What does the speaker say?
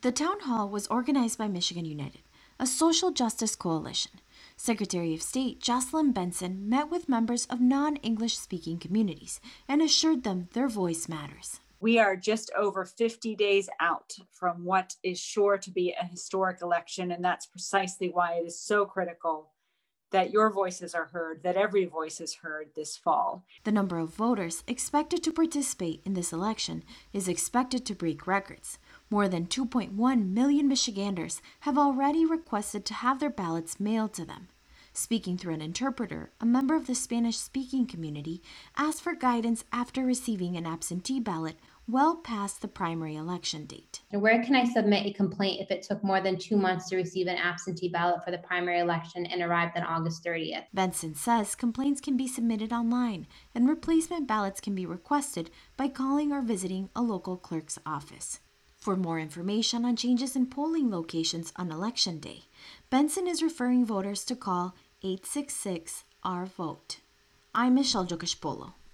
The town hall was organized by Michigan United, a social justice coalition. Secretary of State Jocelyn Benson met with members of non-English speaking communities and assured them their voice matters. We are just over 50 days out from what is sure to be a historic election, and that's precisely why it is so critical that your voices are heard, that every voice is heard this fall. The number of voters expected to participate in this election is expected to break records. More than 2.1 million Michiganders have already requested to have their ballots mailed to them. Speaking through an interpreter, a member of the Spanish-speaking community asked for guidance after receiving an absentee ballot well past the primary election date. Where can I submit a complaint if it took more than 2 months to receive an absentee ballot for the primary election and arrived on August 30th? Benson says complaints can be submitted online and replacement ballots can be requested by calling or visiting a local clerk's office. For more information on changes in polling locations on Election Day, Benson is referring voters to call 866-RVOTE. I'm Michelle Jokashpolo.